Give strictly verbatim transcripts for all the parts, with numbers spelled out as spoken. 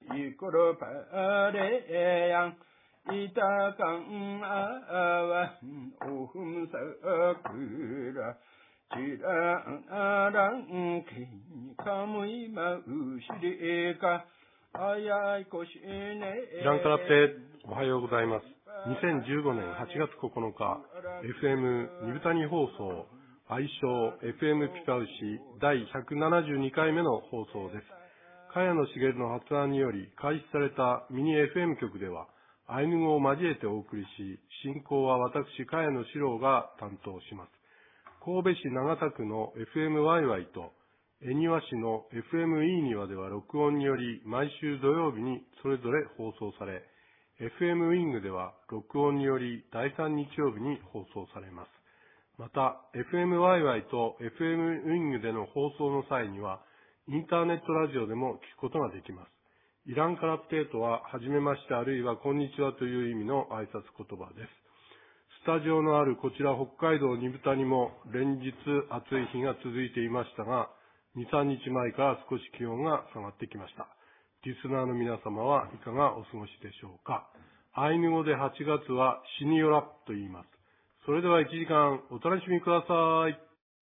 이끌어 바래양 이따강 아와 오흠사그라 지랑아랑 기카무이 마우시리가 아야이 고시네 イランからっておはようございます。にせんじゅうごねんはちがつここのか エフエム ニブタニ放送愛称 エフエム ピカウシだいひゃくななじゅうにかいめの放送です。茅野茂の発案により開始されたミニ エフエム 局ではアイヌ語を交えてお送りし、進行は私茅野史郎が担当します。神戸市長田区の エフエムワイワイ と恵庭市の エフエムイー にわでは録音により毎週土曜日にそれぞれ放送され、エフエム ウィングでは録音によりだいさん日曜日に放送されます。また エフエムワイワイ と エフエム ウィングでの放送の際にはインターネットラジオでも聞くことができます。イランカラプテートははじめましてあるいはこんにちはという意味の挨拶言葉です。スタジオのあるこちら北海道二豚にも連日暑い日が続いていましたが、に、さんにちまえから少し気温が下がってきました。リスナーの皆様はいかがお過ごしでしょうか。アイヌ語ではちがつはシニヨラと言います。それではいちじかんお楽しみください。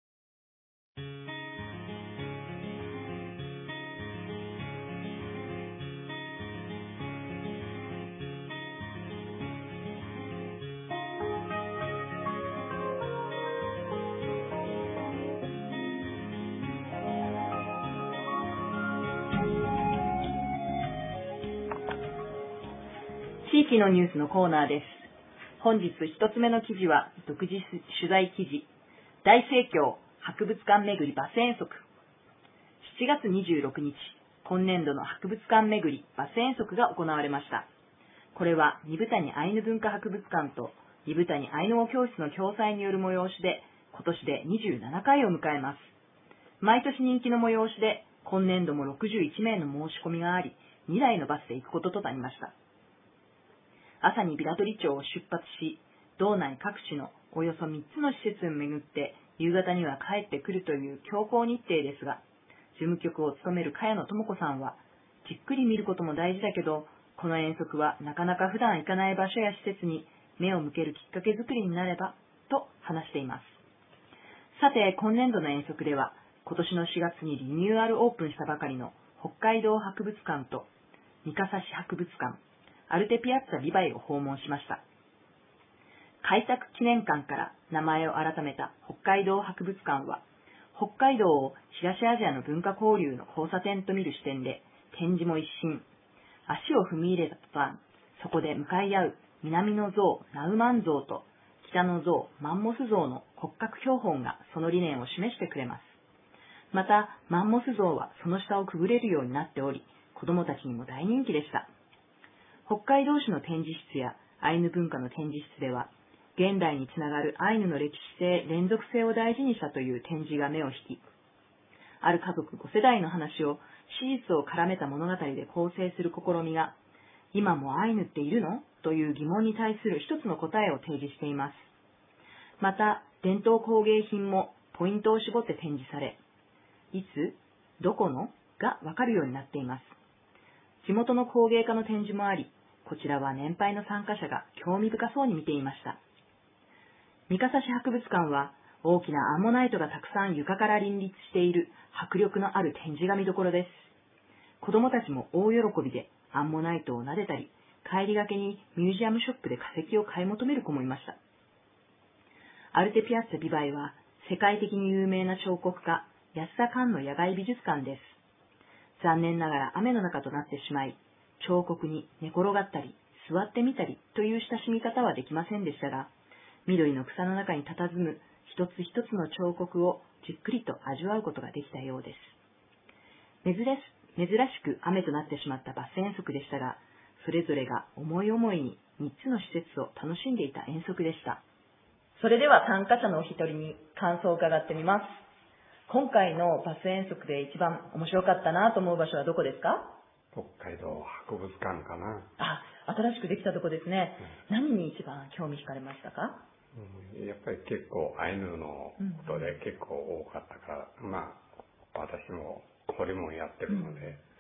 地域のニュースのコーナーです。本日一つ目の記事は独自取材記事、大盛況博物館巡りバス遠足。しちがつにじゅうろくにち、今年度の博物館巡りバス遠足が行われました。これは二豚にアイヌ文化博物館と二豚にアイヌ語教室の共催による催しで、今年でにじゅうななかいを迎えます。毎年人気の催しで、今年度もろくじゅういちめいの申し込みがあり、にだいのバスで行くこととなりました。朝に平取町を出発し、道内各地のおよそみっつの施設を巡って夕方には帰ってくるという強行日程ですが、事務局を務める茅野智子さんは、じっくり見ることも大事だけど、この遠足はなかなか普段行かない場所や施設に目を向けるきっかけ作りになればと話しています。さて、今年度の遠足では、今年のしがつにリニューアルオープンしたばかりの北海道博物館と三笠市博物館、アルテピアッツァビバイを訪問しました。開拓記念館から名前を改めた北海道博物館は、北海道を東アジアの文化交流の交差点と見る視点で、展示も一新。足を踏み入れた途端、そこで向かい合う南の像ナウマン像と北の像マンモス像の骨格標本がその理念を示してくれます。また、マンモス像はその下をくぐれるようになっており、子どもたちにも大人気でした。北海道市の展示室やアイヌ文化の展示室では、現代につながるアイヌの歴史性、連続性を大事にしたという展示が目を引き、ある家族ごせだいの話を史実を絡めた物語で構成する試みが、今もアイヌっているのという疑問に対する一つの答えを提示しています。また、伝統工芸品もポイントを絞って展示され、いつ、どこのがわかるようになっています。地元の工芸家の展示もあり、こちらは年配の参加者が興味深そうに見ていました。三笠市博物館は大きなアンモナイトがたくさん床から林立している迫力のある展示が見どころです。子どもたちも大喜びでアンモナイトを撫でたり、帰りがけにミュージアムショップで化石を買い求める子もいました。アルテピアッツァビバイは世界的に有名な彫刻家安田寛の野外美術館です。残念ながら雨の中となってしまい、彫刻に寝転がったり座ってみたりという親しみ方はできませんでしたが、緑の草の中に佇む一つ一つの彫刻をじっくりと味わうことができたようです。珍し珍しく雨となってしまったバス遠足でしたが、それぞれが思い思いにみっつの施設を楽しんでいた遠足でした。それでは参加者のお一人に感想を伺ってみます。今回のバス遠足で一番面白かったなと思う場所はどこですか？ 北海道博物館かな。 あ、新しくできたとこですね。うん、何に一番興味惹かれましたか？ うん、やっぱり結構アイヌのことで結構多かったから、うん、まあ私もホリモンやってるので、うん、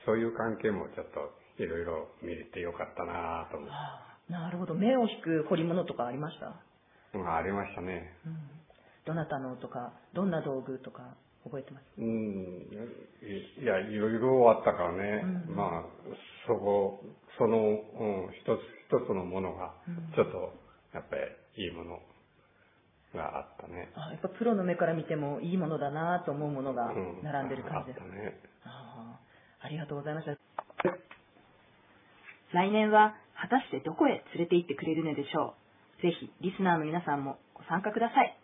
そういう関係もちょっといろいろ見れてよかったなと思って。 なるほど。目を引く彫り物とかありました？ うん、ありましたね。 うん、どなたのとか、どんな道具とか覚えてます？ うん、いや、いろいろあったからね。うん、まあ、そこ、その、うん、一つ一つのものが、ちょっと、やっぱりいいものがあったね。 あ、やっぱプロの目から見てもいいものだなと思うものが並んでる感じですか？ うん、あったね。 ああ、ありがとうございました。来年は果たしてどこへ連れて行ってくれるのでしょう。ぜひリスナーの皆さんもご参加ください。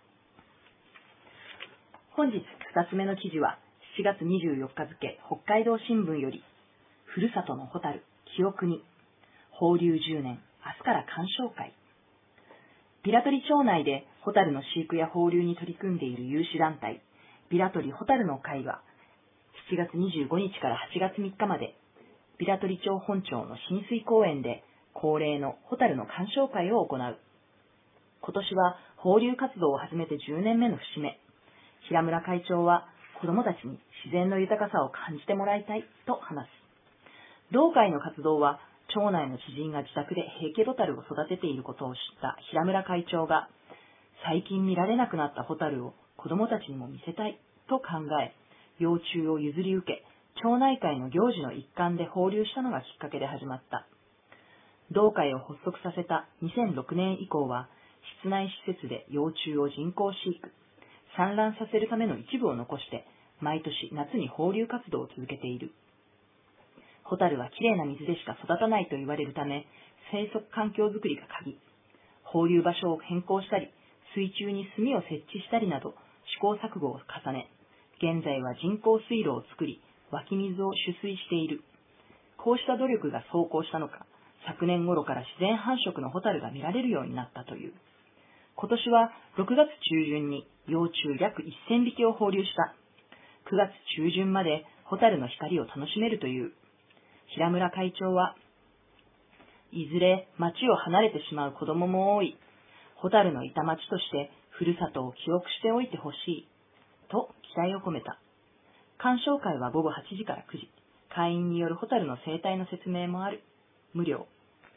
本日ふたつめの記事はしちがつにじゅうよっか付北海道新聞より、ふるさとのホタル記憶に放流じゅうねん、明日から鑑賞会。平取町内でホタルの飼育や放流に取り組んでいる有志団体平取ホタルの会はしちがつにじゅうごにちからはちがつみっかまで平取町本町の親水公園で恒例のホタルの鑑賞会を行う。今年は放流活動を始めてじゅうねんめの節目。平村会長は子どもたちに自然の豊かさを感じてもらいたいと話す。同会の活動は町内の知人が自宅で平家ホタルを育てていることを知った平村会長が最近見られなくなったホタルを子どもたちにも見せたいと考え、幼虫を譲り受け、町内会の行事の一環で放流したのがきっかけで始まった。同会を発足させたにせんろくねん以降は、室内施設で幼虫を人工飼育、産卵させるための一部を残して、毎年夏に放流活動を続けている。ホタルはきれいな水でしか育たないと言われるため、生息環境づくりが鍵。放流場所を変更したり、水中に炭を設置したりなど、試行錯誤を重ね、現在は人工水路を作り、湧き水を取水している。こうした努力が奏功したのか、昨年頃から自然繁殖のホタルが見られるようになったという。今年はろくがつ中旬に幼虫約せんびきを放流した。くがつ中旬までホタルの光を楽しめるという。平村会長は、いずれ町を離れてしまう子供も多い。ホタルのいた町としてふるさとを記憶しておいてほしい。と期待を込めた。鑑賞会はごごはちじからくじ。会員によるホタルの生態の説明もある。無料。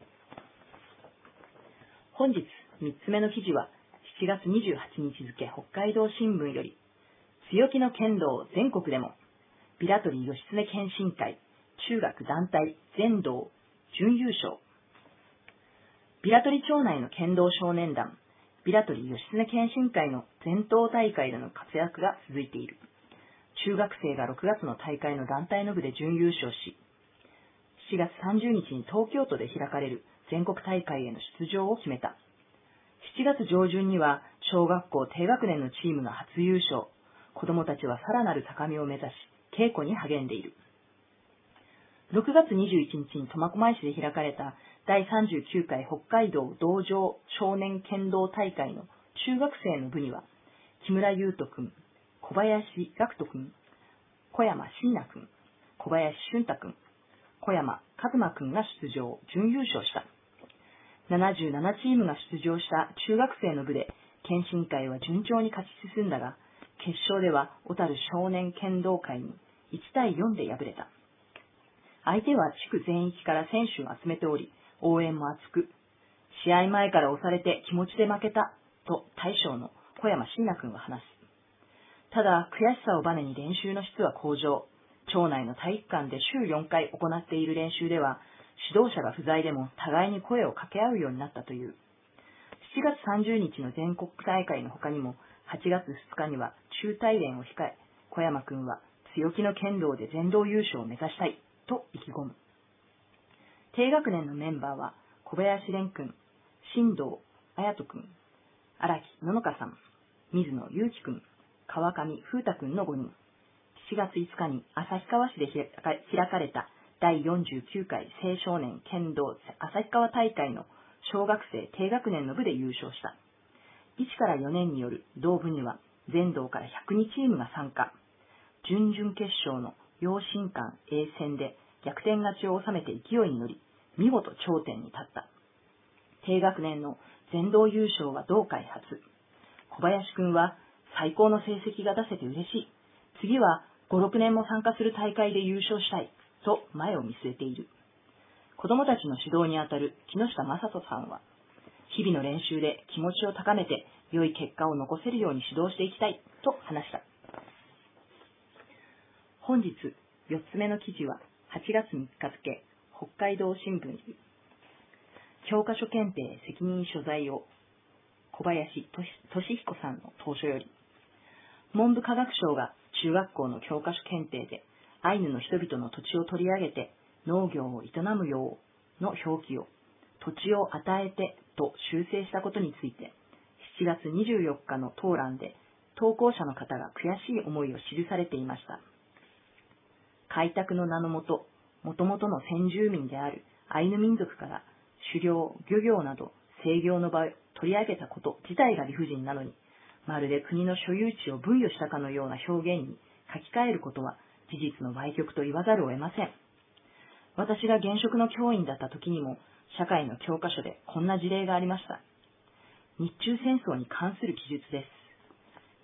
本日みっつめの記事はしちがつにじゅうはちにち付北海道新聞より、強気の剣道全国でも、平取義経謙信会中学団体全道準優勝。平取町内の剣道少年団、平取義経謙信会の全島大会での活躍が続いている。中学生がろくがつの大会の団体の部で準優勝し、しちがつさんじゅうにちに東京都で開かれる全国大会への出場を決めた。しちがつ上旬には小学校低学年のチームが初優勝。子どもたちはさらなる高みを目指し、稽古に励んでいる。ろくがつにじゅういちにちに苫小牧市で開かれただいさんじゅうきゅうかい北海道道場少年剣道大会の中学生の部には、木村優斗くん、小林岳斗くん、小山椎名くん、小林俊太くん、小山和馬くんが出場、準優勝した。ななじゅうななチームが出場した中学生の部で、謙信会は順調に勝ち進んだが、決勝では小樽少年剣道会にいちたいよんで敗れた。相手は地区全域から選手を集めており、応援も熱く、試合前から押されて気持ちで負けた、と大将の小山椎名くんは話す。ただ、悔しさをバネに練習の質は向上。町内の体育館で週よんかい行っている練習では、指導者が不在でも互いに声を掛け合うようになったという。しちがつさんじゅうにちの全国大会の他にも、はちがつふつかには中大連を控え、小山くんは強気の剣道で全道優勝を目指したい、と意気込む。低学年のメンバーは、小林蓮くん、新藤綾人くん、荒木野々香さん、水野祐樹くん、川上風太くんのごにん。しがついつかに旭川市で開かれただいよんじゅうきゅうかい青少年剣道旭川大会の小学生低学年の部で優勝した。いちからよねんによる同部には全道からひゃくにチームが参加。準々決勝の陽新館 A 戦で逆転勝ちを収めて勢いに乗り、見事頂点に立った。低学年の全道優勝は同会初。小林くんは最高の成績が出せて嬉しい。次はご、ろくねんも参加する大会で優勝したい。 と前を見据えている。子供たちの指導にあたる木下正人さんは、日々の練習で気持ちを高めて良い結果を残せるように指導していきたいと話した。本日よっつめの記事ははちがつみっか付、北海道新聞に、教科書検定責任所在を小林俊彦さんの投書より、文部科学省が中学校の教科書検定でアイヌの人々の土地を取り上げて農業を営むようの表記を土地を与えてと修正したことについて、しちがつにじゅうよっかの討論で投稿者の方が悔しい思いを記されていました。開拓の名のもと、もともとの先住民であるアイヌ民族から狩猟、漁業など制業の場を取り上げたこと自体が理不尽なのに、まるで国の所有地を分与したかのような表現に書き換えることは事実の歪曲と言わざるを得ません。私が現職の教員だった時にも、社会の教科書でこんな事例がありました。日中戦争に関する記述です。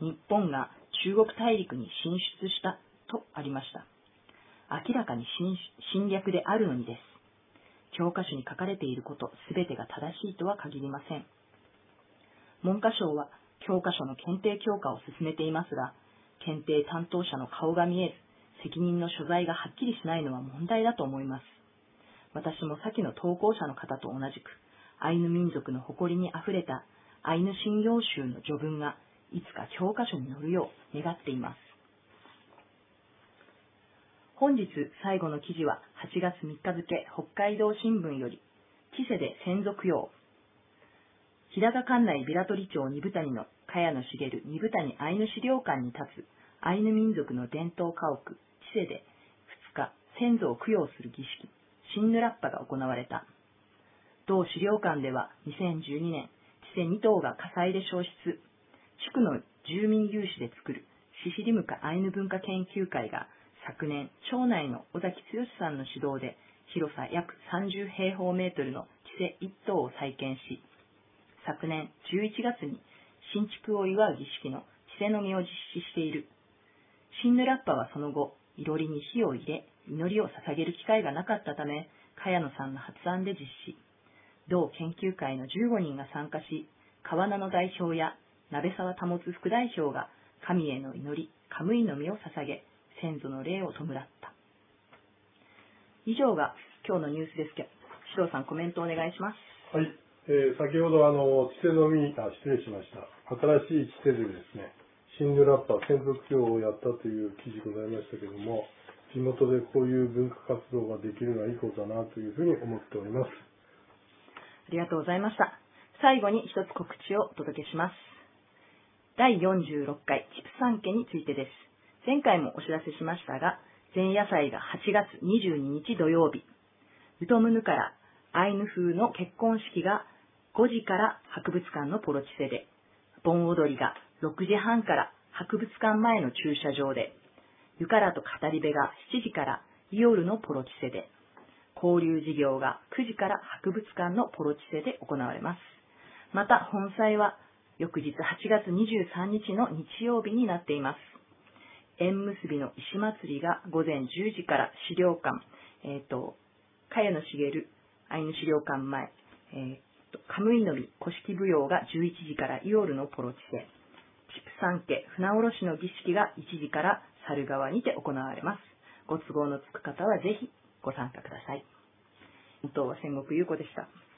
日本が中国大陸に進出したとありました。明らかに侵略であるのにです。教科書に書かれていることすべてが正しいとは限りません。文科省は教科書の検定強化を進めていますが、検定担当者の顔が見えず、責任の所在がはっきりしないのは問題だと思います。私も先の投稿者の方と同じく、アイヌ民族の誇りにあふれたアイヌ信用集の序文がいつか教科書に載るよう願っています。本日最後の記事ははちがつみっか付、北海道新聞より、千世で先祖供養。日高管内平取町二部谷の茅野茂二部谷アイヌ資料館に立つアイヌ民族の伝統家屋、千世でふつか先祖を供養する儀式、シンヌラッパが行われた。同資料館ではにせんじゅうにねん、千世に棟が火災で焼失、地区の住民有志で作るシシリムカアイヌ文化研究会が昨年、町内の尾崎剛さんの指導で広さ約さんじゅうへいほうメートルの千世一棟を再建し、昨年じゅういちがつに新築を祝う儀式の千世のみを実施している。シンヌラッパはその後、いろりに火を入れ、祈りを捧げる機会がなかったため、茅野さんの発案で実施。同研究会のじゅうごにんが参加し、川名の代表や鍋沢保副代表が神への祈り、カムイの実を捧げ、先祖の霊を弔った。以上が今日のニュースですけど、獅童さんコメントお願いします。 はい、えー、先ほどあの千世の実、あ、失礼しました。新しい千世でですね、シンヌラッパ先祖供養をやったという記事ございましたけども、地元でこういう文化活動ができるのはいいことだなというふうに思っております。 ありがとうございました。最後に一つ告知をお届けします。だいよんじゅうろっかい畜産家についてです。前回もお知らせしましたが、前夜祭がはちがつにじゅうににち土曜日、ウトムヌからアイヌ風の結婚式がごじから博物館のポロチセで、盆踊りがろくじはんから博物館前の駐車場で、ゆからと語り部がしちじからイオルのポロチセで、交流事業がくじから博物館のポロチセで行われます。また本祭は翌日はちがつにじゅうさんにちの日曜日になっています。縁結びの石祭りがごぜんじゅうじから資料館、えっ、ー、と、茅野茂アイヌ資料館前、えー、とカムイの実古式舞踊がじゅういちじからイオルのポロチセ、畜産家船下ろしの儀式がいちじから猿川にて行われます。ご都合のつく方はぜひご参加ください。本当は千石優子でした。